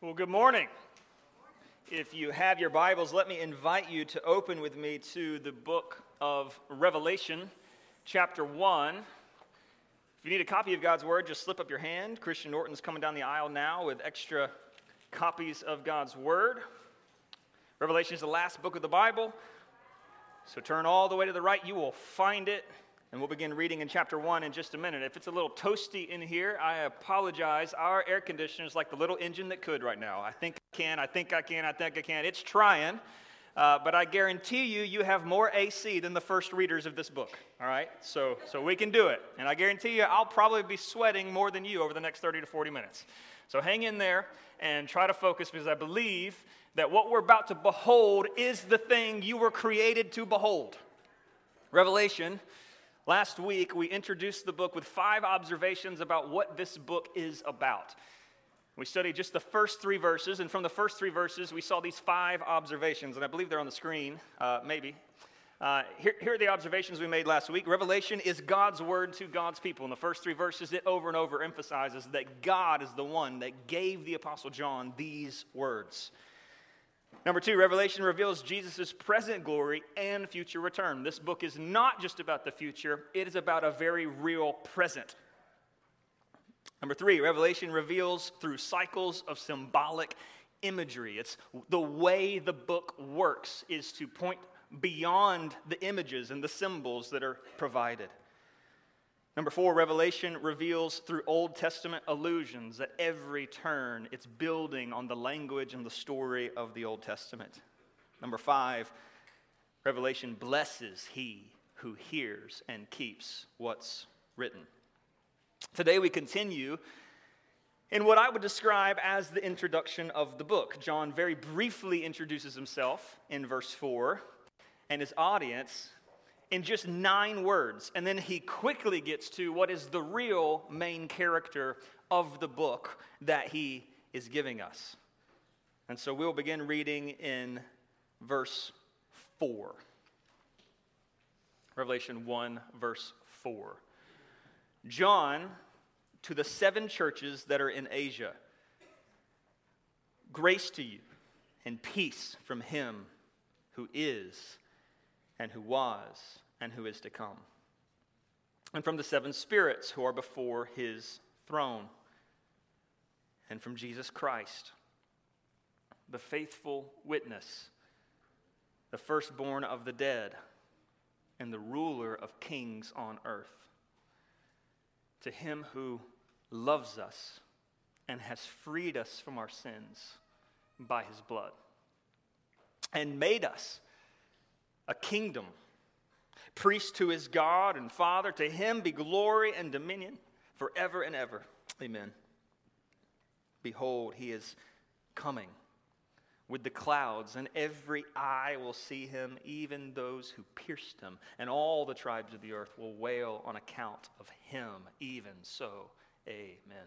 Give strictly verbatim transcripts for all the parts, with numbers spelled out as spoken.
Well, good morning. If you have your Bibles, let me invite you to open with me to the book of Revelation, chapter one. If you need a copy of God's Word, just slip up your hand. Christian Norton's coming down the aisle now with extra copies of God's Word. Revelation is the last book of the Bible, so turn all the way to the right. You will find it, and we'll begin reading in chapter one in just a minute. If it's a little toasty in here, I apologize. Our air conditioner is like the little engine that could right now. I think I can, I think I can, I think I can. It's trying, uh, but I guarantee you, you have more A C than the first readers of this book, all right? So, so we can do it, and I guarantee you, I'll probably be sweating more than you over the next thirty to forty minutes. So hang in there and try to focus, because I believe that what we're about to behold is the thing you were created to behold. Revelation. Last week, we introduced the book with five observations about what this book is about. We studied just the first three verses, and from the first three verses, we saw these five observations, and I believe they're on the screen, uh, maybe. Uh, here, here are the observations we made last week. Revelation is God's word to God's people. In the first three verses, it over and over emphasizes that God is the one that gave the Apostle John these words. Number two, Revelation reveals Jesus' present glory and future return. This book is not just about the future, it is about a very real present. Number three, Revelation reveals through cycles of symbolic imagery. It's the way the book works is to point beyond the images and the symbols that are provided. Number four, Revelation reveals through Old Testament allusions at every turn it's building on the language and the story of the Old Testament. Number five, Revelation blesses he who hears and keeps what's written. Today we continue in what I would describe as the introduction of the book. John very briefly introduces himself in verse four and his audience in just nine words, and then he quickly gets to what is the real main character of the book that he is giving us. And so we'll begin reading in verse four. Revelation one, verse four. John, to the seven churches that are in Asia, grace to you and peace from him who is and who was, and who is to come. And from the seven spirits who are before his throne. And from Jesus Christ, the faithful witness, the firstborn of the dead, and the ruler of kings on earth. To him who loves us and has freed us from our sins by his blood, and made us a kingdom, priest to his God and Father. To him be glory and dominion forever and ever. Amen. Behold, he is coming with the clouds, and every eye will see him, even those who pierced him, and all the tribes of the earth will wail on account of him. Even so, amen.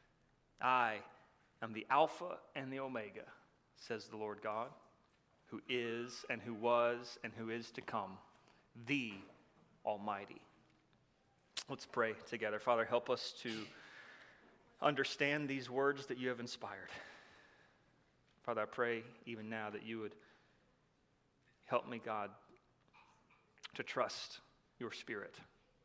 I am the Alpha and the Omega, says the Lord God, who is, and who was, and who is to come, the Almighty. Let's pray together. Father, help us to understand these words that you have inspired. Father, I pray even now that you would help me, God, to trust your Spirit,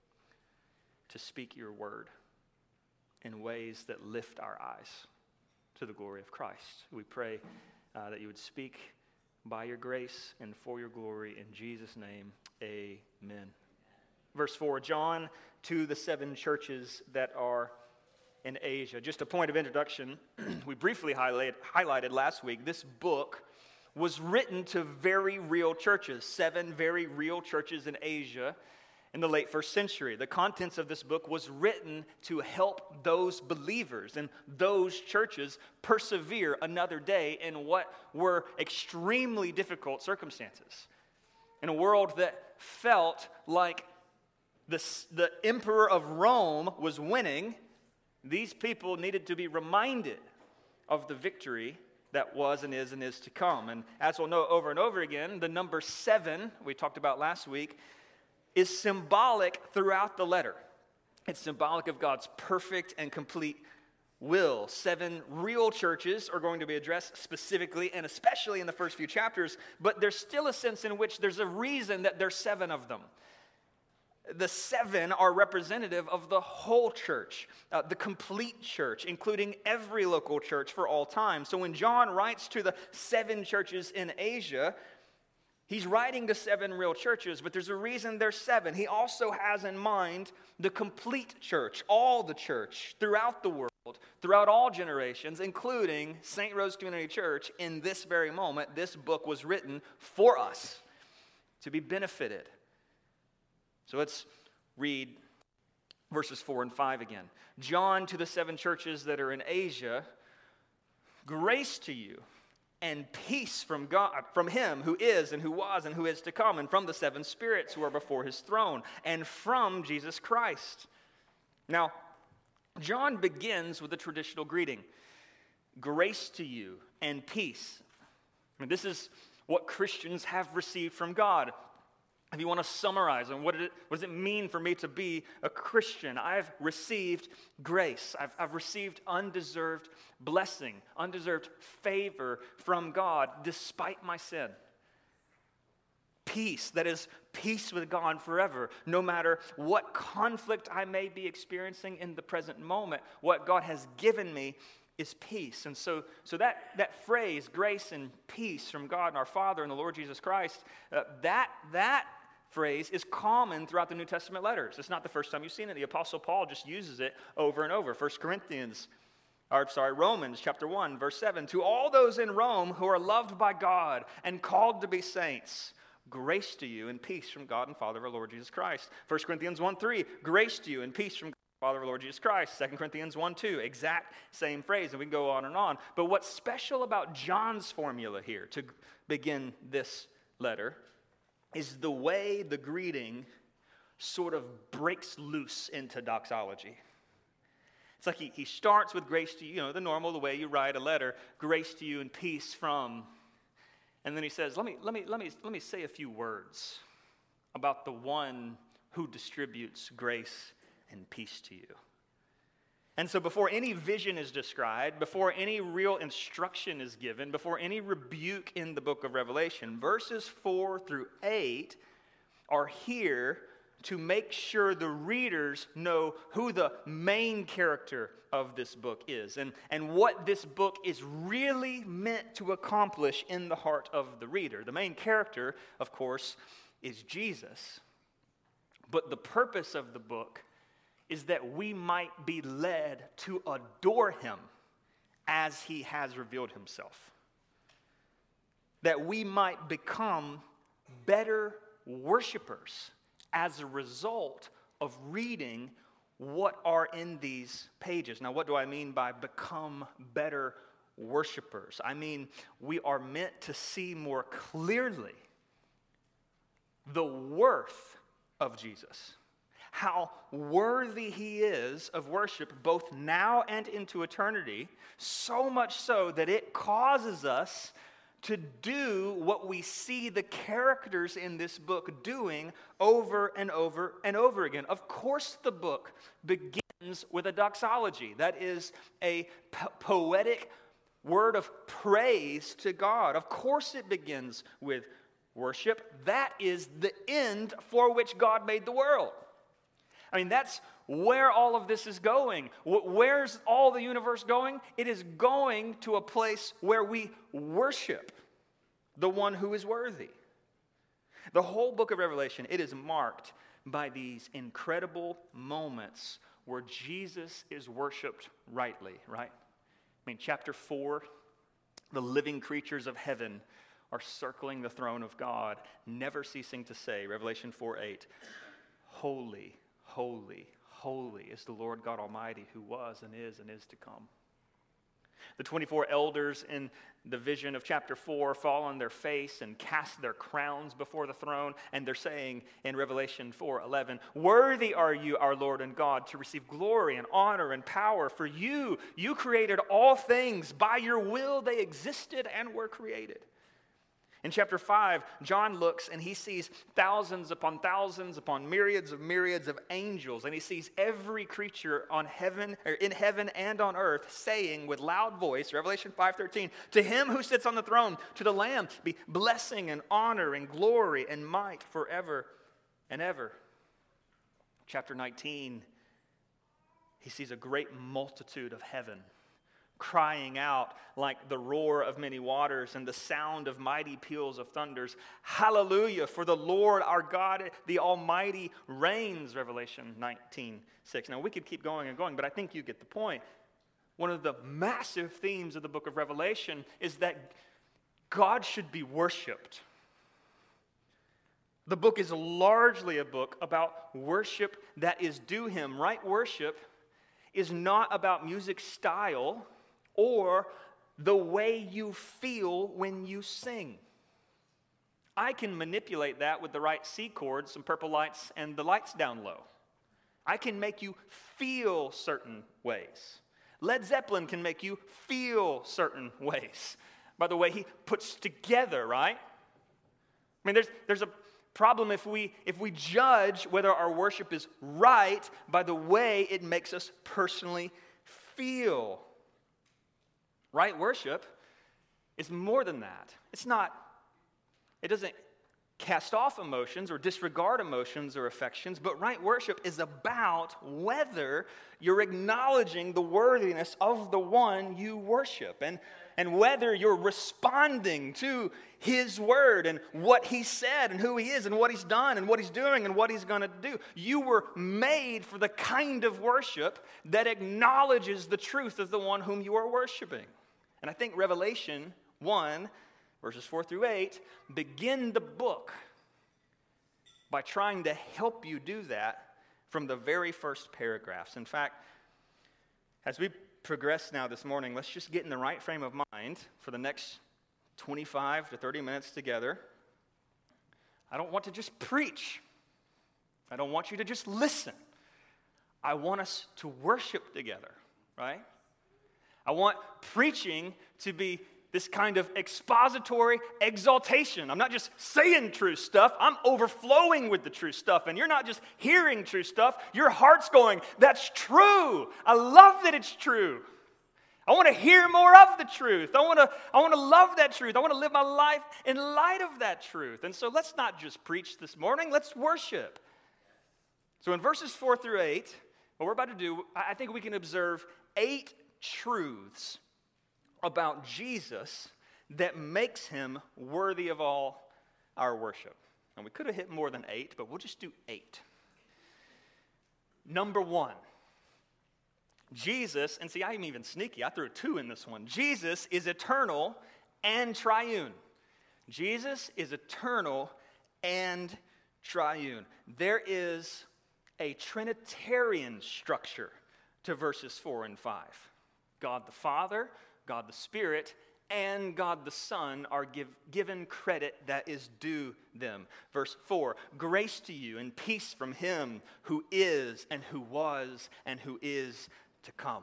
to speak your word in ways that lift our eyes to the glory of Christ. We pray uh, that you would speak by your grace and for your glory. In Jesus' name, amen. Verse four, John to the seven churches that are in Asia. Just a point of introduction, we briefly highlight, highlighted last week, this book was written to very real churches, seven very real churches in Asia in the late first century. The contents of this book was written to help those believers and those churches persevere another day in what were extremely difficult circumstances. In a world that felt like the, the emperor of Rome was winning, these people needed to be reminded of the victory that was and is and is to come. And as we'll know over and over again, the number seven, we talked about last week, is symbolic throughout the letter. It's symbolic of God's perfect and complete will. Seven real churches are going to be addressed specifically and especially in the first few chapters, but there's still a sense in which there's a reason that there's seven of them. The seven are representative of the whole church, uh, the complete church, including every local church for all time. So when John writes to the seven churches in Asia, he's writing to seven real churches, but there's a reason there's seven. He also has in mind the complete church, all the church, throughout the world, throughout all generations, including Saint Rose Community Church. In this very moment, this book was written for us to be benefited. So let's read verses four and five again. John, to the seven churches that are in Asia, grace to you and peace from God, from him who is and who was and who is to come, and from the seven spirits who are before his throne, and from Jesus Christ. Now, John begins with a traditional greeting. Grace to you and peace. I mean, this is what Christians have received from God. If you want to summarize on what, it, what does it mean for me to be a Christian, I've received grace. I've, I've received undeserved blessing, undeserved favor from God despite my sin. Peace, that is peace with God forever. No matter what conflict I may be experiencing in the present moment, what God has given me is peace. And so, so that, that phrase, grace and peace from God and our Father and the Lord Jesus Christ, uh, that, that phrase is common throughout the New Testament letters. It's not the first time you've seen it. The Apostle Paul just uses it over and over. First Corinthians, or sorry, Romans chapter one, verse seven. To all those in Rome who are loved by God and called to be saints, grace to you and peace from God and Father of our Lord Jesus Christ. First Corinthians one three, grace to you and peace from God and Father of our Lord Jesus Christ. Second Corinthians one two, exact same phrase, and we can go on and on. But what's special about John's formula here to begin this letter is the way the greeting sort of breaks loose into doxology. It's like he, he starts with grace to you, you know, the normal, the way you write a letter, grace to you and peace from, and then he says, let me, let me, let me, let me say a few words about the one who distributes grace and peace to you. And so before any vision is described, before any real instruction is given, before any rebuke in the book of Revelation, verses four through eight are here to make sure the readers know who the main character of this book is and, and what this book is really meant to accomplish in the heart of the reader. The main character, of course, is Jesus. But the purpose of the book is that we might be led to adore him as he has revealed himself. That we might become better worshipers as a result of reading what are in these pages. Now, what do I mean by become better worshipers? I mean, we are meant to see more clearly the worth of Jesus. How worthy he is of worship both now and into eternity, so much so that it causes us to do what we see the characters in this book doing over and over and over again. Of course, the book begins with a doxology. That is a po- poetic word of praise to God. Of course, it begins with worship. That is the end for which God made the world. I mean, that's where all of this is going. Where's all the universe going? It is going to a place where we worship the one who is worthy. The whole book of Revelation, it is marked by these incredible moments where Jesus is worshiped rightly, right? I mean, chapter four, the living creatures of heaven are circling the throne of God, never ceasing to say, Revelation four eight, holy, holy, holy is the Lord God Almighty who was and is and is to come. The twenty-four elders in the vision of chapter four fall on their face and cast their crowns before the throne, and they're saying in Revelation four eleven, worthy are you, our Lord and God, to receive glory and honor and power, for you, you created all things. By your will they existed and were created. In chapter five, John looks and he sees thousands upon thousands upon myriads of myriads of angels, and he sees every creature on heaven or in heaven and on earth saying with loud voice, Revelation five thirteen, to him who sits on the throne, to the Lamb, be blessing and honor and glory and might forever and ever. Chapter nineteen, he sees a great multitude of heaven crying out like the roar of many waters and the sound of mighty peals of thunders. Hallelujah, for the Lord our God, the Almighty, reigns, Revelation nineteen six. Now, we could keep going and going, but I think you get the point. One of the massive themes of the book of Revelation is that God should be worshiped. The book is largely a book about worship that is due him. Right worship is not about music style or the way you feel when you sing. I can manipulate that with the right C chords, some purple lights, and the lights down low. I can make you feel certain ways. Led Zeppelin can make you feel certain ways by the way he puts together, right? I mean, there's, there's a problem if we, if we judge whether our worship is right by the way it makes us personally feel. Right worship is more than that. It's not, it doesn't cast off emotions or disregard emotions or affections, but right worship is about whether you're acknowledging the worthiness of the one you worship and, and whether you're responding to his word and what he said and who he is and what he's done and what he's doing and what he's going to do. You were made for the kind of worship that acknowledges the truth of the one whom you are worshiping. And I think Revelation one, verses four through eight, begin the book by trying to help you do that from the very first paragraphs. In fact, as we progress now this morning, let's just get in the right frame of mind for the next twenty-five to thirty minutes together. I don't want to just preach. I don't want you to just listen. I want us to worship together, right? I want preaching to be this kind of expository exaltation. I'm not just saying true stuff. I'm overflowing with the true stuff. And you're not just hearing true stuff. Your heart's going, that's true. I love that it's true. I want to hear more of the truth. I want to, I want to love that truth. I want to live my life in light of that truth. And so let's not just preach this morning. Let's worship. So in verses four through eight, what we're about to do, I think we can observe eight truths about Jesus that makes him worthy of all our worship. And we could have hit more than eight, but we'll just do eight. Number one, Jesus, and see, I'm even sneaky. I threw a two in this one. Jesus is eternal and triune. Jesus is eternal and triune. There is a Trinitarian structure to verses four and five. God the Father, God the Spirit, and God the Son are give, given credit that is due them. Verse four, grace to you and peace from him who is and who was and who is to come.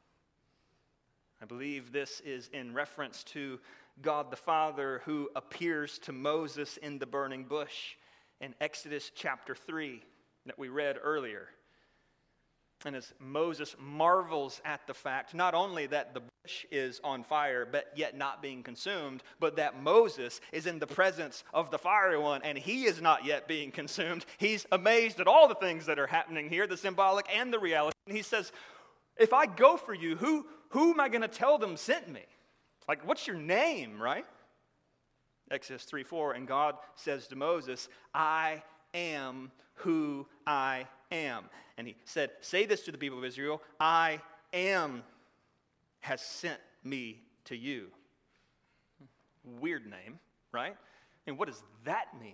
I believe this is in reference to God the Father who appears to Moses in the burning bush in Exodus chapter three that we read earlier. And as Moses marvels at the fact, not only that the bush is on fire, but yet not being consumed, but that Moses is in the presence of the fiery one, and he is not yet being consumed. He's amazed at all the things that are happening here, the symbolic and the reality. And he says, if I go for you, who, who am I going to tell them sent me? Like, what's your name, right? Exodus three four, and God says to Moses, I am who I am. And he said, say this to the people of Israel, I am has sent me to you. Weird name, right? And what does that mean?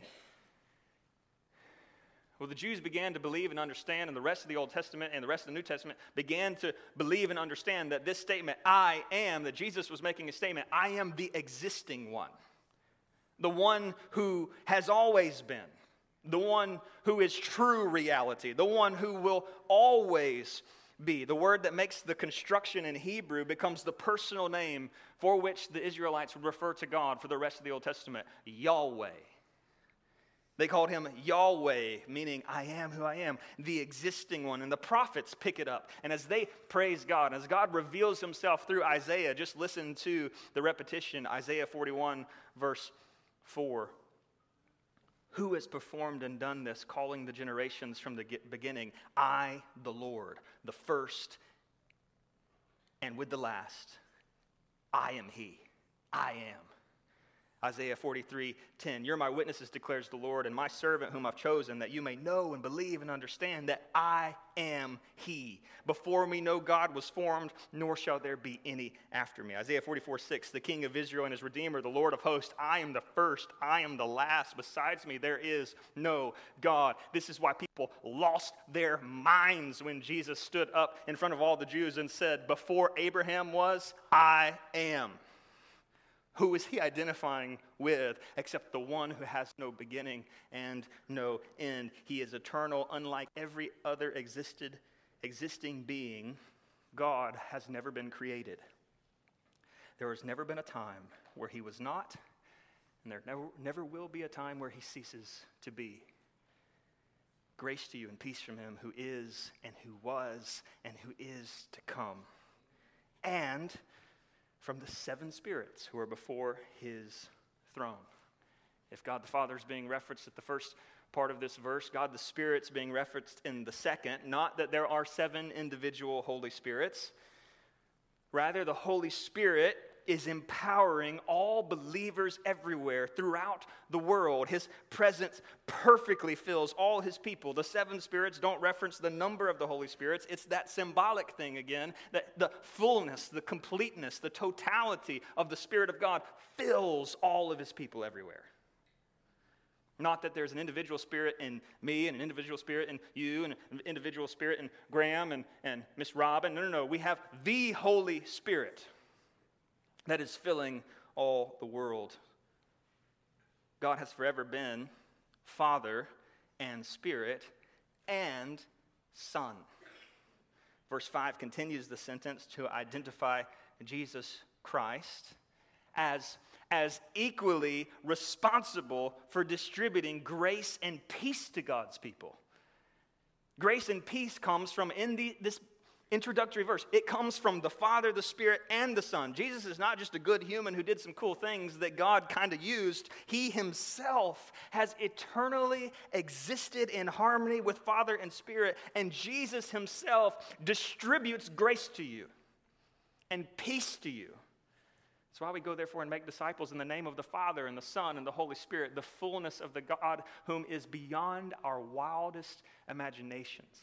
Well, the Jews began to believe and understand, and the rest of the Old Testament and the rest of the New Testament began to believe and understand that this statement, I am, that Jesus was making a statement, I am the existing one. The one who has always been. The one who is true reality, the one who will always be. The word that makes the construction in Hebrew becomes the personal name for which the Israelites would refer to God for the rest of the Old Testament, Yahweh. They called him Yahweh, meaning I am who I am, the existing one. And the prophets pick it up. And as they praise God, as God reveals himself through Isaiah, just listen to the repetition, Isaiah forty-one, verse four. Who has performed and done this, calling the generations from the beginning? I, the Lord, the first and with the last. I am he. I am. Isaiah forty-three, ten. You're my witnesses, declares the Lord, and my servant whom I've chosen, that you may know and believe and understand that I am he. Before me no God was formed, nor shall there be any after me. Isaiah forty-four, six. The King of Israel and his Redeemer, the Lord of hosts. I am the first, I am the last. Besides me there is no God. This is why people lost their minds when Jesus stood up in front of all the Jews and said, before Abraham was, I am. Who is he identifying with except the one who has no beginning and no end? He is eternal, unlike every other existed, existing being. God has never been created. There has never been a time where he was not, and there never, never will be a time where he ceases to be. Grace to you and peace from him who is and who was and who is to come. And from the seven spirits who are before his throne. If God the Father is being referenced at the first part of this verse, God the Spirit's being referenced in the second. Not that there are seven individual Holy Spirits. Rather, the Holy Spirit is empowering all believers everywhere throughout the world. His presence perfectly fills all his people. The seven spirits don't reference the number of the Holy Spirits. It's that symbolic thing again, that the fullness, the completeness, the totality of the Spirit of God fills all of his people everywhere. Not that there's an individual spirit in me and an individual spirit in you and an individual spirit in Graham and, and Miss Robin. No, no, no. We have the Holy Spirit that is filling all the world. God has forever been Father and Spirit and Son. Verse five continues the sentence to identify Jesus Christ as, as equally responsible for distributing grace and peace to God's people. Grace and peace comes from in the, this introductory verse. It comes from the Father, the Spirit, and the Son. Jesus is not just a good human who did some cool things that God kind of used. He himself has eternally existed in harmony with Father and Spirit, and Jesus himself distributes grace to you and peace to you. That's why we go, therefore, and make disciples in the name of the Father and the Son and the Holy Spirit, the fullness of the God whom is beyond our wildest imaginations.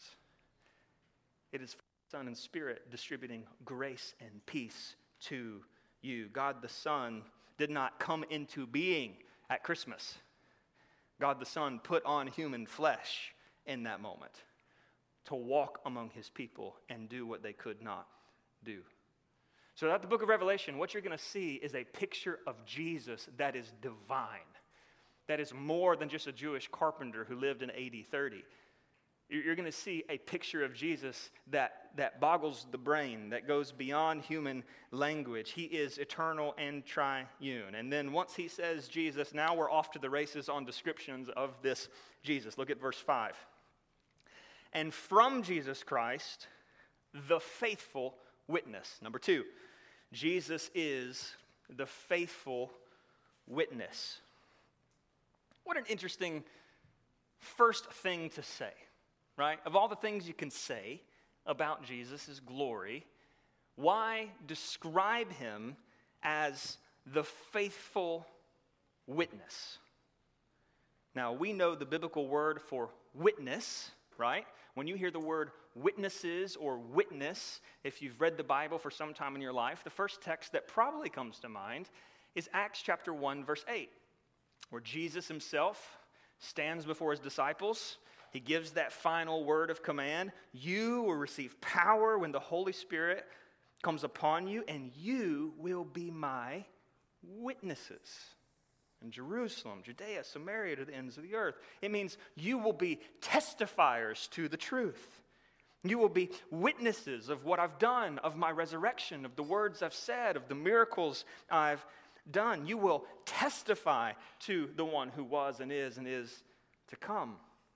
It is Son and Spirit distributing grace and peace to you. God the Son did not come into being at Christmas. God the Son put on human flesh in that moment to walk among his people and do what they could not do. So at the book of Revelation, what you're going to see is a picture of Jesus that is divine, that is more than just a Jewish carpenter who lived in A D thirty. You're going to see a picture of Jesus that, that boggles the brain, that goes beyond human language. He is eternal and triune. And then once he says Jesus, now we're off to the races on descriptions of this Jesus. Look at verse five. And from Jesus Christ, the faithful witness. Number two, Jesus is the faithful witness. What an interesting first thing to say. Right? Of all the things you can say about Jesus' glory, why describe him as the faithful witness? Now, we know the biblical word for witness, right? When you hear the word witnesses or witness, if you've read the Bible for some time in your life, the first text that probably comes to mind is Acts chapter one, verse eight, where Jesus himself stands before his disciples. He gives that final word of command. You will receive power when the Holy Spirit comes upon you, and you will be my witnesses in Jerusalem, Judea, Samaria, to the ends of the earth. It means you will be testifiers to the truth. You will be witnesses of what I've done, of my resurrection, of the words I've said, of the miracles I've done. You will testify to the one who was and is and is to come.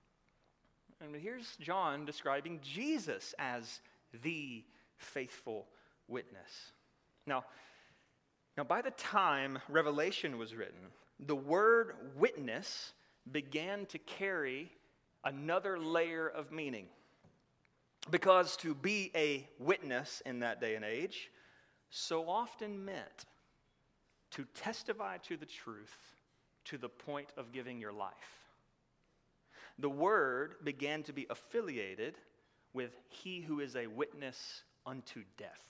And here's John describing Jesus as the faithful witness. Now, now by the time Revelation was written, the word witness began to carry another layer of meaning. Because to be a witness in that day and age so often meant to testify to the truth to the point of giving your life. The word began to be affiliated with he who is a witness unto death.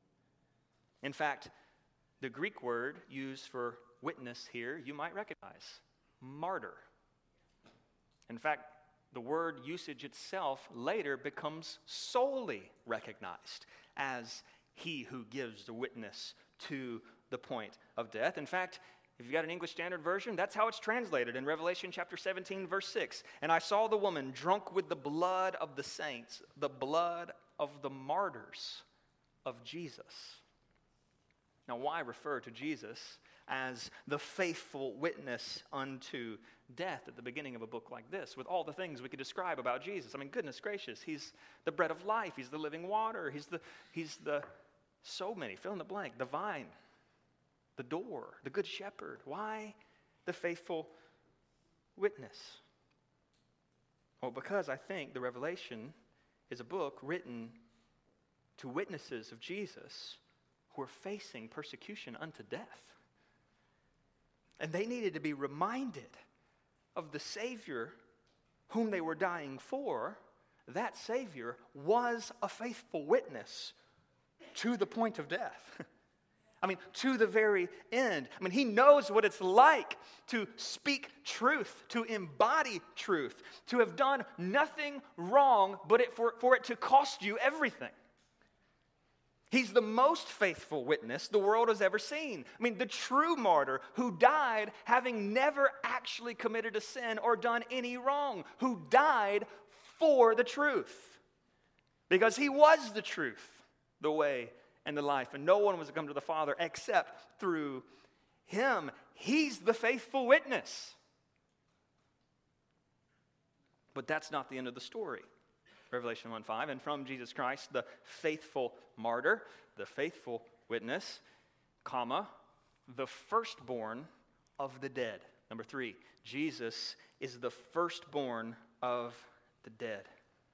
In fact, the Greek word used for witness here, you might recognize, martyr. In fact, the word usage itself later becomes solely recognized as he who gives the witness to the point of death. In fact, if you've got an English Standard Version, that's how it's translated in Revelation chapter seventeen, verse six. And I saw the woman drunk with the blood of the saints, the blood of the martyrs of Jesus. Now, why refer to Jesus as the faithful witness unto death at the beginning of a book like this, with all the things we could describe about Jesus? I mean, goodness gracious, he's the bread of life, he's the living water, he's the, he's the, so many, fill in the blank, the vine, the door, the good shepherd. Why the faithful witness? Well, because I think the Revelation is a book written to witnesses of Jesus who are facing persecution unto death. And they needed to be reminded of the Savior whom they were dying for. That Savior was a faithful witness to the point of death. I mean, to the very end. I mean, he knows what it's like to speak truth, to embody truth, to have done nothing wrong, but it, for, for it to cost you everything. He's the most faithful witness the world has ever seen. I mean, the true martyr who died having never actually committed a sin or done any wrong, who died for the truth. Because he was the truth, the way, and the life. And no one was to come to the Father except through him. He's the faithful witness. But that's not the end of the story. Revelation one five, and from Jesus Christ, the faithful martyr, the faithful witness, comma, the firstborn of the dead. Number three, Jesus is the firstborn of the dead.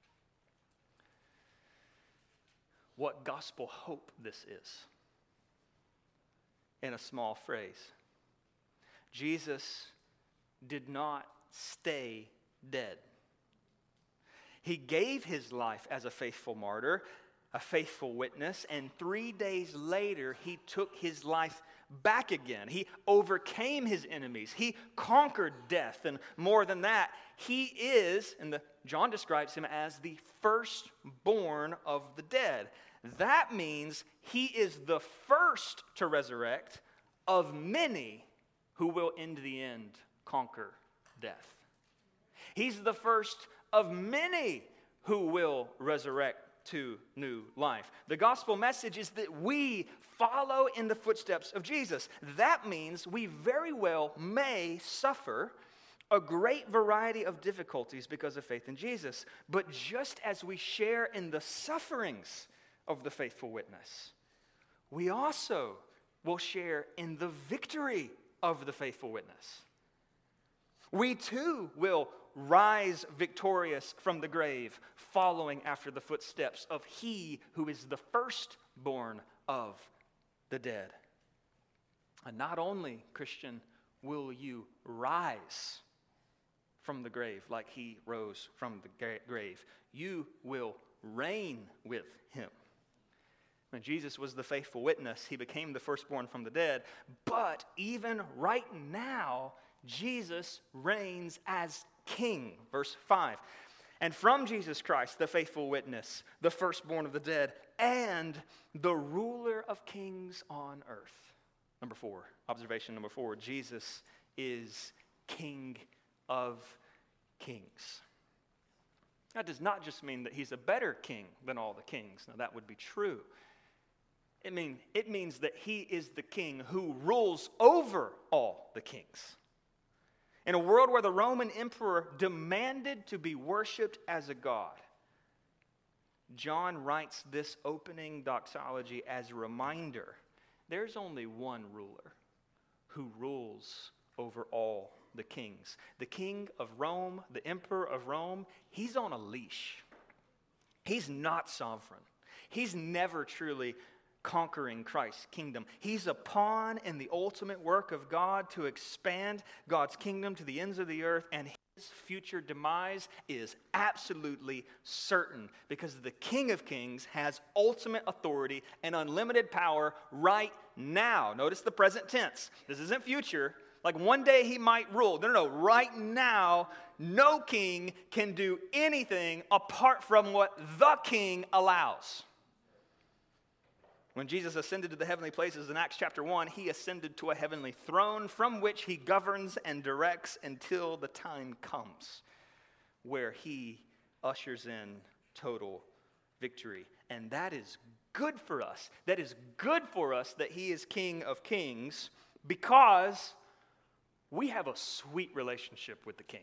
What gospel hope this is, in a small phrase. Jesus did not stay dead. He gave his life as a faithful martyr, a faithful witness, and three days later, he took his life back again. He overcame his enemies. He conquered death, and more than that, he is, and the, John describes him as the firstborn of the dead. That means he is the first to resurrect of many who will in the end conquer death. He's the first of many who will resurrect to new life. The gospel message is that we follow in the footsteps of Jesus. That means we very well may suffer a great variety of difficulties because of faith in Jesus. But just as we share in the sufferings of the faithful witness, we also will share in the victory of the faithful witness. We too will rise victorious from the grave, following after the footsteps of he who is the firstborn of the dead. And not only, Christian, will you rise from the grave like he rose from the grave, you will reign with him. When Jesus was the faithful witness, he became the firstborn from the dead. But even right now, Jesus reigns as King. Verse five. And from Jesus Christ, the faithful witness, the firstborn of the dead, and the ruler of kings on earth. Number four, observation number four, Jesus is King of kings. That does not just mean that he's a better king than all the kings. Now, that would be true. It, mean, it means that he is the king who rules over all the kings. In a world where the Roman emperor demanded to be worshipped as a god, John writes this opening doxology as a reminder there's only one ruler who rules over all the kings. The king of Rome, the emperor of Rome, he's on a leash. He's not sovereign. He's never truly conquering Christ's kingdom. He's a pawn in the ultimate work of God to expand God's kingdom to the ends of the earth, and his future demise is absolutely certain because the King of Kings has ultimate authority and unlimited power right now. Notice the present tense. This isn't future. Like one day he might rule. No, no, no. Right now, no king can do anything apart from what the king allows. When Jesus ascended to the heavenly places in Acts chapter one, he ascended to a heavenly throne from which he governs and directs until the time comes where he ushers in total victory. And that is good for us. That is good for us that he is King of Kings because we have a sweet relationship with the King.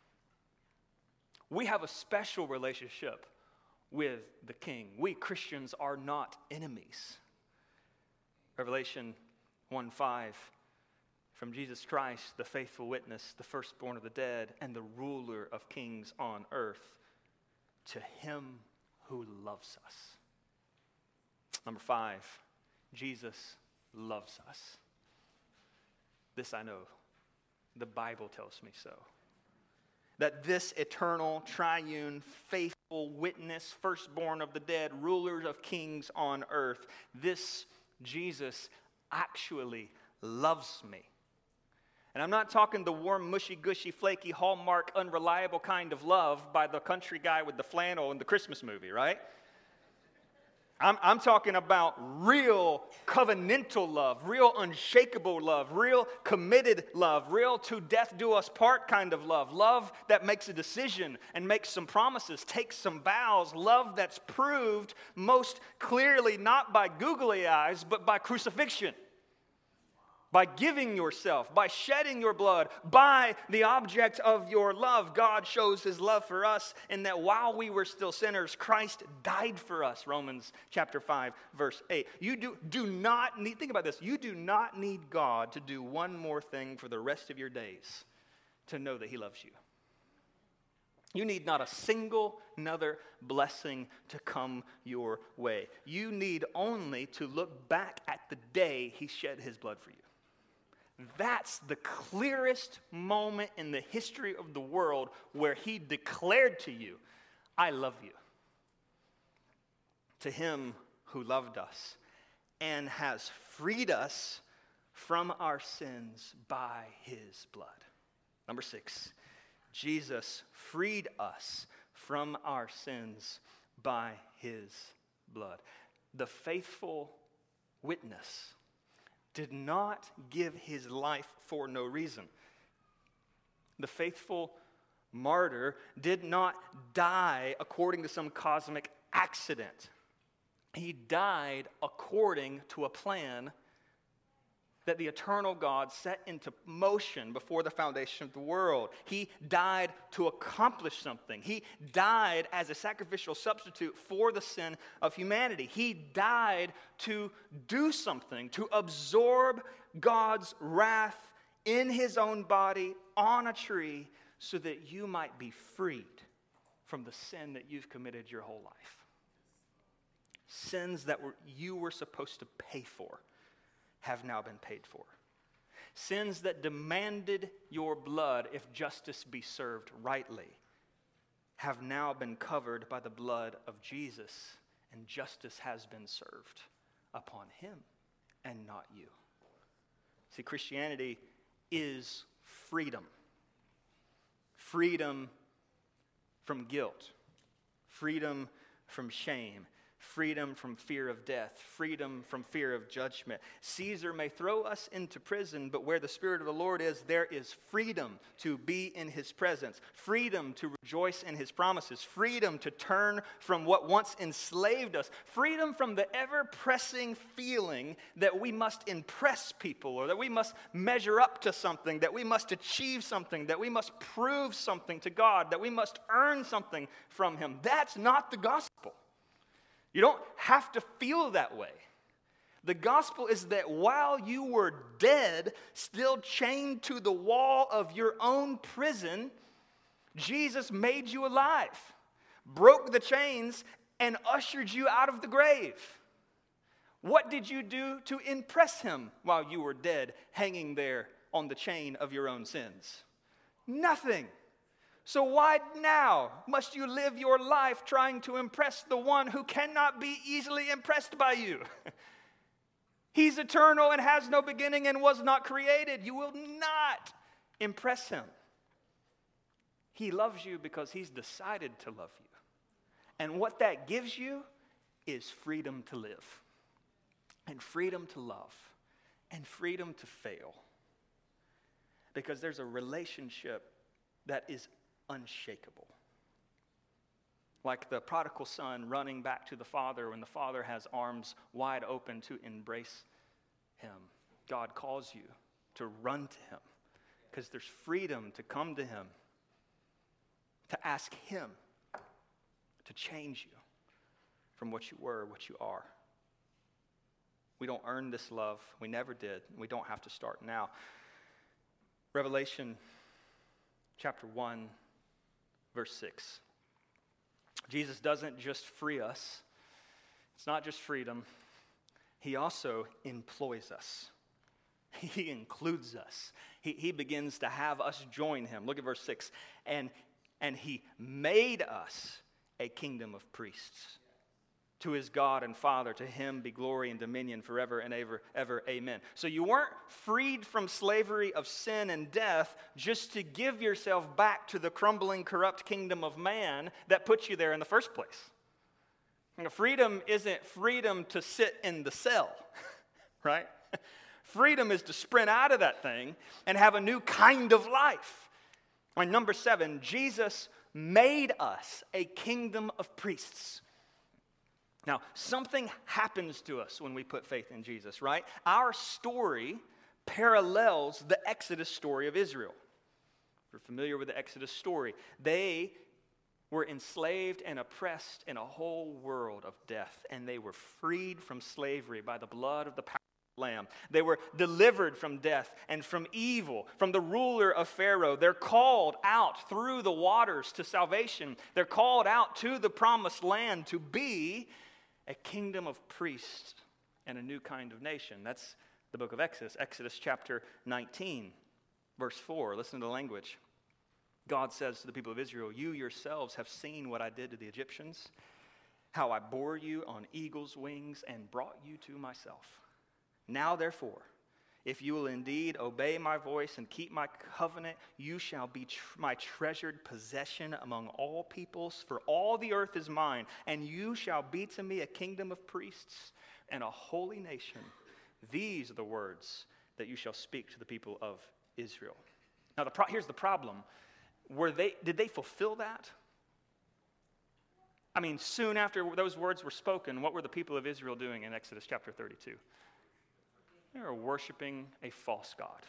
We have a special relationship with the King. We Christians are not enemies. Revelation one five, from Jesus Christ, the faithful witness, the firstborn of the dead, and the ruler of kings on earth, to him who loves us. Number five, Jesus loves us. This I know. The Bible tells me so. That this eternal, triune, faithful witness, firstborn of the dead, ruler of kings on earth, this Jesus actually loves me. And I'm not talking the warm, mushy, gushy, flaky, Hallmark, unreliable kind of love by the country guy with the flannel in the Christmas movie, right? I'm, I'm talking about real covenantal love, real unshakable love, real committed love, real to death do us part kind of love, love that makes a decision and makes some promises, takes some vows, love that's proved most clearly not by googly eyes, but by crucifixion. By giving yourself, by shedding your blood, by the object of your love. God shows his love for us in that while we were still sinners, Christ died for us. Romans chapter five, verse eight. You do, do not need, think about this, you do not need God to do one more thing for the rest of your days to know that he loves you. You need not a single another blessing to come your way. You need only to look back at the day he shed his blood for you. That's the clearest moment in the history of the world where he declared to you, I love you. To him who loved us and has freed us from our sins by his blood. Number six, Jesus freed us from our sins by his blood. The faithful witness did not give his life for no reason. The faithful martyr did not die according to some cosmic accident. He died according to a plan that the eternal God set into motion before the foundation of the world. He died to accomplish something. He died as a sacrificial substitute for the sin of humanity. He died to do something, to absorb God's wrath in his own body on a tree so that you might be freed from the sin that you've committed your whole life. Sins that were, you were supposed to pay for have now been paid for. Sins that demanded your blood if justice be served rightly have now been covered by the blood of Jesus, and justice has been served upon him and not you. See, Christianity is freedom. Freedom from guilt. Freedom from shame. freedom from fear of death, freedom from fear of judgment. Caesar may throw us into prison, but where the Spirit of the Lord is, there is freedom to be in his presence, freedom to rejoice in his promises, freedom to turn from what once enslaved us, freedom from the ever-pressing feeling that we must impress people or that we must measure up to something, that we must achieve something, that we must prove something to God, that we must earn something from him. That's not the gospel. You don't have to feel that way. The gospel is that while you were dead, still chained to the wall of your own prison, Jesus made you alive, broke the chains, and ushered you out of the grave. What did you do to impress him while you were dead, hanging there on the chain of your own sins? Nothing. So why now must you live your life trying to impress the one who cannot be easily impressed by you? He's eternal and has no beginning and was not created. You will not impress him. He loves you because he's decided to love you. And what that gives you is freedom to live, and freedom to love, and freedom to fail. Because there's a relationship that is unshakable. Like the prodigal son running back to the father when the father has arms wide open to embrace him. God calls you to run to him because there's freedom to come to him, to ask him to change you from what you were, what you are. We don't earn this love. We never did. We don't have to start now. Revelation chapter one, verse six. Jesus doesn't just free us. It's not just freedom. He also employs us. He includes us. He, he begins to have us join him. Look at verse six. And, and he made us a kingdom of priests. To his God and Father, to him be glory and dominion forever and ever, ever. Amen. So you weren't freed from slavery of sin and death just to give yourself back to the crumbling, corrupt kingdom of man that put you there in the first place. You know, freedom isn't freedom to sit in the cell, right? Freedom is to sprint out of that thing and have a new kind of life. I mean, number seven, Jesus made us a kingdom of priests. Now, something happens to us when we put faith in Jesus, right? Our story parallels the Exodus story of Israel. If you're familiar with the Exodus story, they were enslaved and oppressed in a whole world of death, and they were freed from slavery by the blood of the powerful Lamb. They were delivered from death and from evil, from the ruler of Pharaoh. They're called out through the waters to salvation. They're called out to the promised land to be a kingdom of priests and a new kind of nation. That's the book of Exodus. Exodus chapter nineteen, verse four. Listen to the language. God says to the people of Israel, "You yourselves have seen what I did to the Egyptians, how I bore you on eagle's wings and brought you to myself. Now therefore, if you will indeed obey my voice and keep my covenant, you shall be tr- my treasured possession among all peoples, for all the earth is mine, and you shall be to me a kingdom of priests and a holy nation. These are the words that you shall speak to the people of Israel." Now, the pro- here's the problem. Were they, did they fulfill that? I mean, soon after those words were spoken, what were the people of Israel doing in Exodus chapter thirty-two? They were worshiping a false god.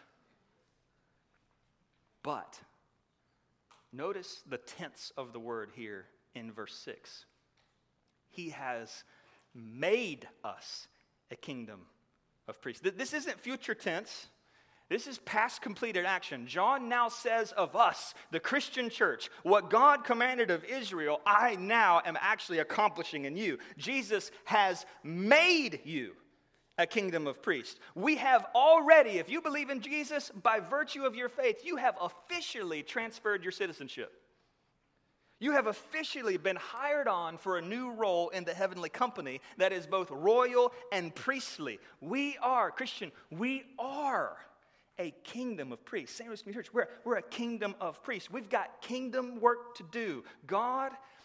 But notice the tense of the word here in verse six. He has made us a kingdom of priests. This isn't future tense. This is past completed action. John now says of us, the Christian church, what God commanded of Israel, I now am actually accomplishing in you. Jesus has made you a kingdom of priests. We have already, if you believe in Jesus, by virtue of your faith, you have officially transferred your citizenship. You have officially been hired on for a new role in the heavenly company that is both royal and priestly. We are, Christian, we are a kingdom of priests. Saint Louis Community Church, we're, we're a kingdom of priests. We've got kingdom work to do. God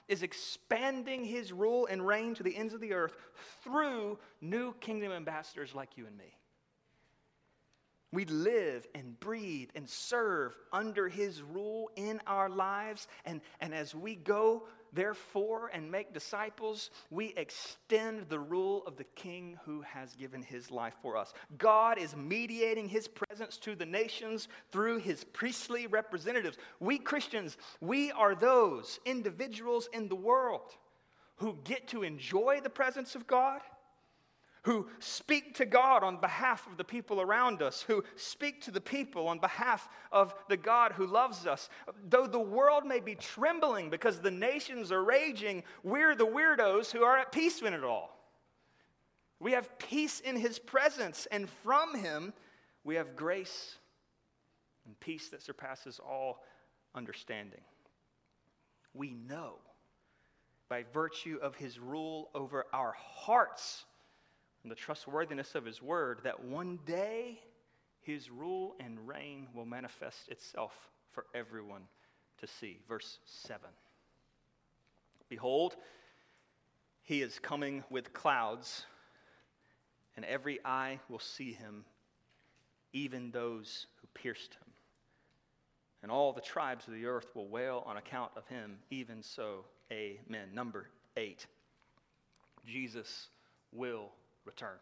is expanding his rule and reign to the ends of the earth through new kingdom ambassadors like you and me. We live and breathe and serve under his rule in our lives. And, and as we go, therefore, and make disciples, we extend the rule of the King who has given his life for us. God is mediating his presence to the nations through his priestly representatives. We Christians, we are those individuals in the world who get to enjoy the presence of God, who speak to God on behalf of the people around us, who speak to the people on behalf of the God who loves us. Though the world may be trembling because the nations are raging, we're the weirdos who are at peace in it all. We have peace in his presence, and from him we have grace and peace that surpasses all understanding. We know by virtue of his rule over our hearts and the trustworthiness of his word, that one day his rule and reign will manifest itself for everyone to see. Verse seven. Behold, he is coming with clouds, and every eye will see him, even those who pierced him. And all the tribes of the earth will wail on account of him. Even so, amen. Number eight. Jesus will return.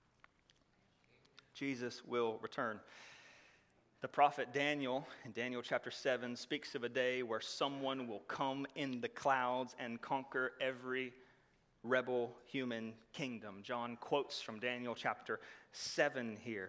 Jesus will return. The prophet Daniel, in Daniel chapter seven, speaks of a day where someone will come in the clouds and conquer every rebel human kingdom. John quotes from Daniel chapter seven here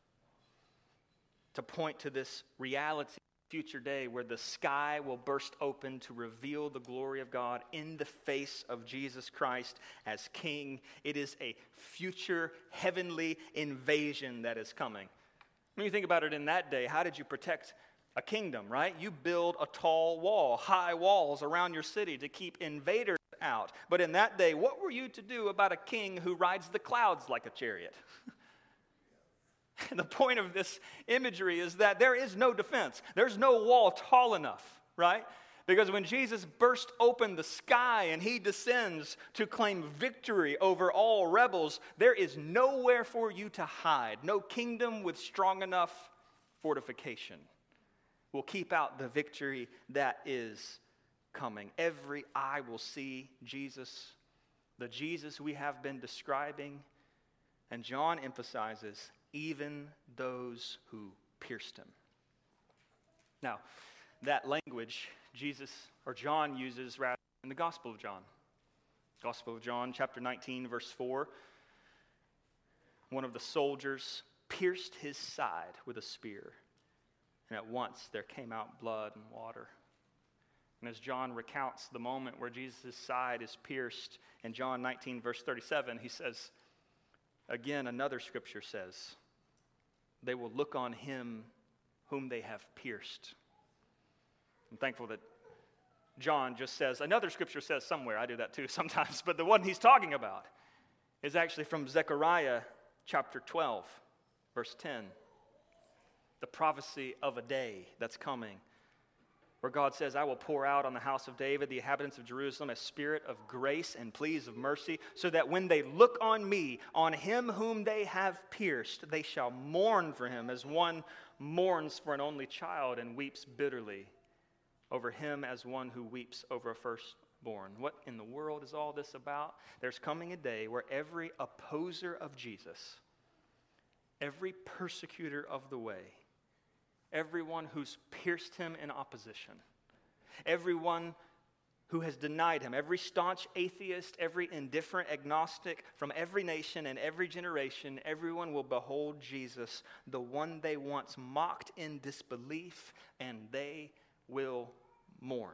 to point to this reality. Future day where the sky will burst open to reveal the glory of God in the face of Jesus Christ as King. It is a future heavenly invasion that is coming. When you think about it in that day, how did you protect a kingdom, right? You build a tall wall, high walls around your city to keep invaders out. But in that day, what were you to do about a king who rides the clouds like a chariot? And the point of this imagery is that there is no defense. There's no wall tall enough, right? Because when Jesus burst open the sky and he descends to claim victory over all rebels, there is nowhere for you to hide. No kingdom with strong enough fortification will keep out the victory that is coming. Every eye will see Jesus, the Jesus we have been describing. And John emphasizes, even those who pierced him. Now, that language Jesus or John uses rather in the Gospel of John. Gospel of John, chapter nineteen, verse four. One of the soldiers pierced his side with a spear, and at once there came out blood and water. And as John recounts the moment where Jesus' side is pierced, in John nineteen, verse thirty-seven, he says, again, another scripture says, they will look on him whom they have pierced. I'm thankful that John just says, another scripture says somewhere, I do that too sometimes, but the one he's talking about is actually from Zechariah chapter twelve, verse ten. The prophecy of a day that's coming, where God says, I will pour out on the house of David, the inhabitants of Jerusalem, a spirit of grace and pleas of mercy, so that when they look on me, on him whom they have pierced, they shall mourn for him as one mourns for an only child and weeps bitterly over him as one who weeps over a firstborn. What in the world is all this about? There's coming a day where every opposer of Jesus, every persecutor of the way, everyone who's pierced him in opposition, everyone who has denied him, every staunch atheist, every indifferent agnostic from every nation and every generation, everyone will behold Jesus, the one they once mocked in disbelief, and they will mourn.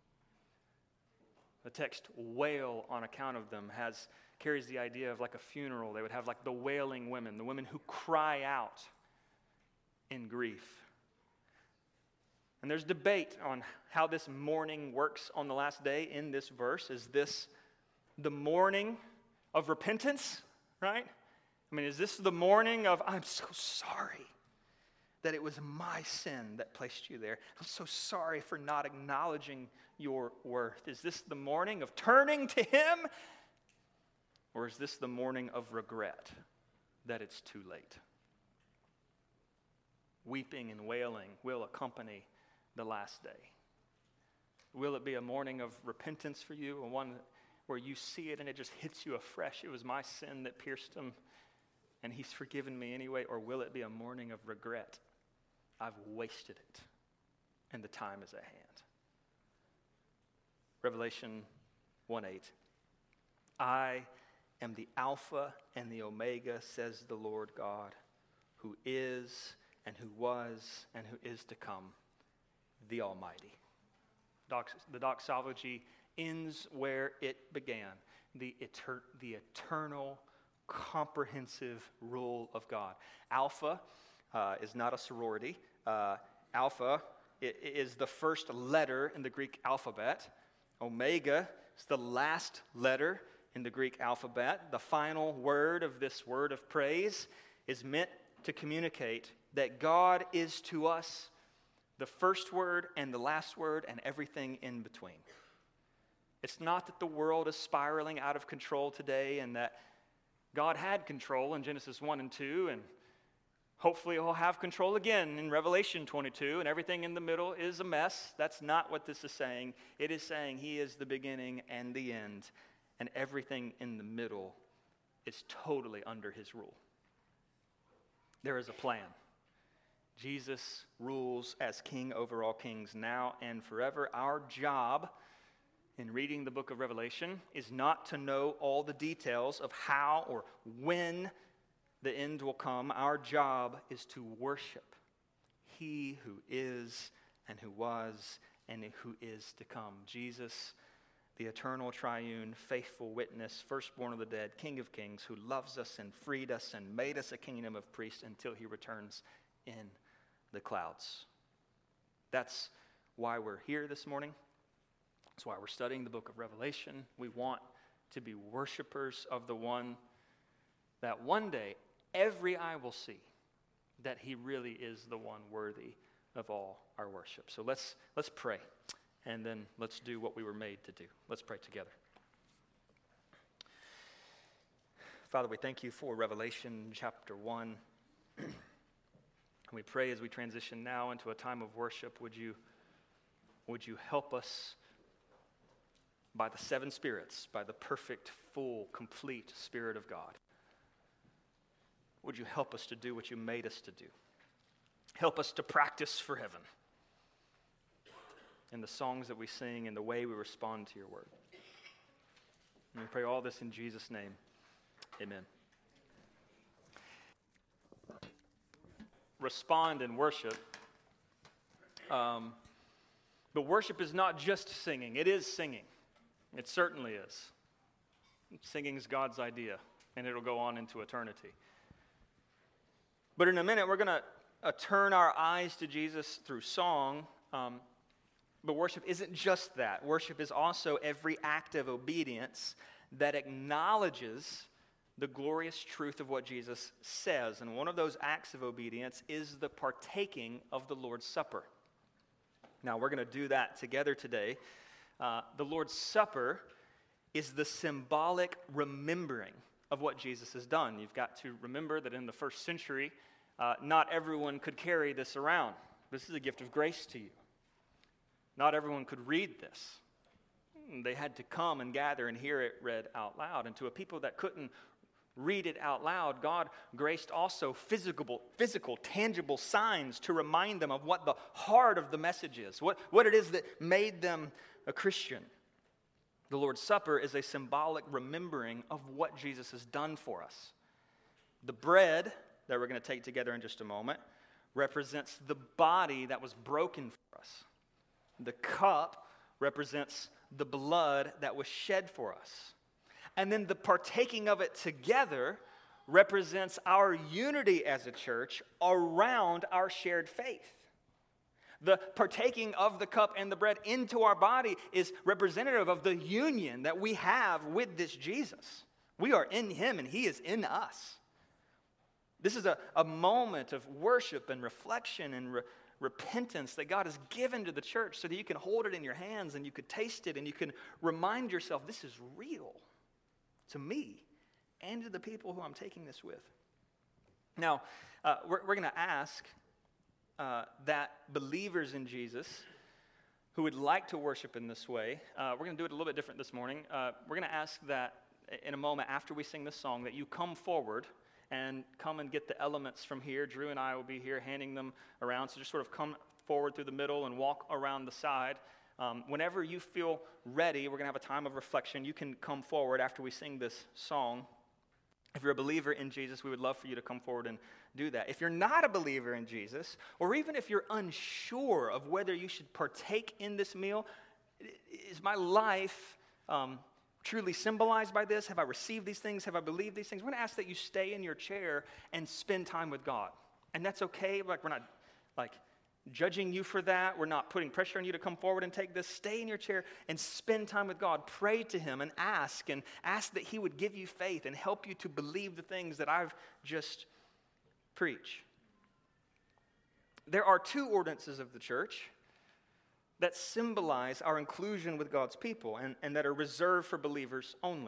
The text wail on account of them has carries the idea of like a funeral. They would have like the wailing women, the women who cry out in grief. And there's debate on how this mourning works on the last day in this verse. Is this the mourning of repentance, right? I mean, is this the mourning of, I'm so sorry that it was my sin that placed you there. I'm so sorry for not acknowledging your worth. Is this the morning of turning to him? Or is this the morning of regret that it's too late? Weeping and wailing will accompany the last day. Will it be a morning of repentance for you, a one where you see it and it just hits you afresh? It was my sin that pierced him, and he's forgiven me anyway. Or will it be a morning of regret? I've wasted it, and the time is at hand. Revelation one eight. I am the Alpha and the Omega, says the Lord God, who is and who was and who is to come, the Almighty. Dox- the doxology ends where it began, the, eter- the eternal, comprehensive rule of God. Alpha uh, is not a sorority. Uh, alpha i- is the first letter in the Greek alphabet. Omega is the last letter in the Greek alphabet. The final word of this word of praise is meant to communicate that God is to us the first word and the last word and everything in between. It's not that the world is spiraling out of control today and that God had control in Genesis one and two, and hopefully he'll have control again in Revelation twenty-two, and everything in the middle is a mess. That's not what this is saying. It is saying he is the beginning and the end, and everything in the middle is totally under his rule. There is a plan. Jesus rules as king over all kings now and forever. Our job in reading the book of Revelation is not to know all the details of how or when the end will come. Our job is to worship he who is and who was and who is to come. Jesus, the eternal triune, faithful witness, firstborn of the dead, King of kings, who loves us and freed us and made us a kingdom of priests until he returns in the clouds. That's why we're here this morning. That's why we're studying the book of Revelation. We want to be worshipers of the one that one day every eye will see that he really is the one worthy of all our worship. So let's let's pray, and then let's do what we were made to do. Let's pray together. Father, we thank you for Revelation chapter one. We pray as we transition now into a time of worship, would you, would you help us by the seven spirits, by the perfect, full, complete Spirit of God? Would you help us to do what you made us to do? Help us to practice for heaven in the songs that we sing and the way we respond to your word. And we pray all this in Jesus' name. Amen. Respond in worship. Um, but worship is not just singing. It is singing. It certainly is. Singing is God's idea, and it'll go on into eternity. But in a minute, we're going to uh, turn our eyes to Jesus through song. Um, but worship isn't just that. Worship is also every act of obedience that acknowledges the glorious truth of what Jesus says. And one of those acts of obedience is the partaking of the Lord's Supper. Now, we're going to do that together today. Uh, the Lord's Supper is the symbolic remembering of what Jesus has done. You've got to remember that in the first century, uh, not everyone could carry this around. This is a gift of grace to you. Not everyone could read this. They had to come and gather and hear it read out loud. And to a people that couldn't read it out loud, God graced also physical, physical, tangible signs to remind them of what the heart of the message is, what, what it is that made them a Christian. The Lord's Supper is a symbolic remembering of what Jesus has done for us. The bread that we're going to take together in just a moment represents the body that was broken for us. The cup represents the blood that was shed for us. And then the partaking of it together represents our unity as a church around our shared faith. The partaking of the cup and the bread into our body is representative of the union that we have with this Jesus. We are in him and he is in us. This is a, a moment of worship and reflection and re- repentance that God has given to the church so that you can hold it in your hands and you could taste it and you can remind yourself, this is real to me and to the people who I'm taking this with. Now, uh, we're, we're going to ask uh, that believers in Jesus who would like to worship in this way, uh, we're going to do it a little bit different this morning. Uh, we're going to ask that in a moment after we sing this song that you come forward and come and get the elements from here. Drew and I will be here handing them around. So just sort of come forward through the middle and walk around the side. Um, whenever you feel ready, we're going to have a time of reflection. You can come forward after we sing this song. If you're a believer in Jesus, we would love for you to come forward and do that. If you're not a believer in Jesus, or even if you're unsure of whether you should partake in this meal, is my life um, truly symbolized by this? Have I received these things? Have I believed these things? We're going to ask that you stay in your chair and spend time with God. And that's okay. Like, we're not like judging you for that. We're not putting pressure on you to come forward and take this. Stay in your chair and spend time with God. Pray to him and ask, and ask that he would give you faith and help you to believe the things that I've just preached. There are two ordinances of the church that symbolize our inclusion with God's people and, and that are reserved for believers only.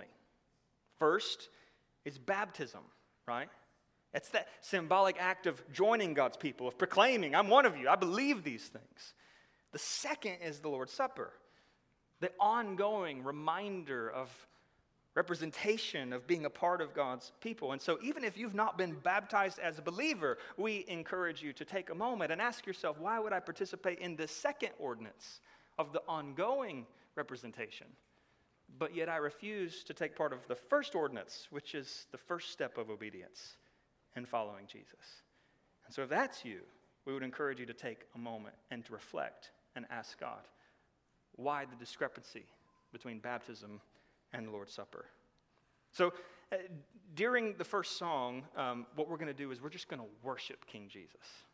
First is baptism, right? It's that symbolic act of joining God's people, of proclaiming, I'm one of you, I believe these things. The second is the Lord's Supper, the ongoing reminder of representation of being a part of God's people. And so even if you've not been baptized as a believer, we encourage you to take a moment and ask yourself, why would I participate in this second ordinance of the ongoing representation? But yet I refuse to take part of the first ordinance, which is the first step of obedience and following Jesus. And so if that's you, we would encourage you to take a moment and to reflect and ask God, why the discrepancy between baptism and the Lord's Supper? So uh, during the first song, um, what we're going to do is we're just going to worship King Jesus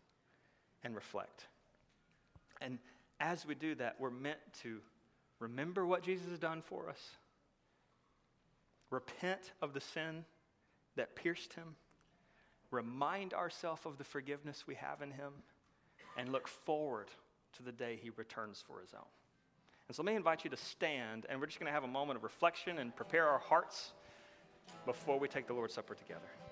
and reflect. And as we do that, we're meant to remember what Jesus has done for us, repent of the sin that pierced him, remind ourselves of the forgiveness we have in him, and look forward to the day he returns for his own. And so let me invite you to stand, and we're just going to have a moment of reflection and prepare our hearts before we take the Lord's Supper together.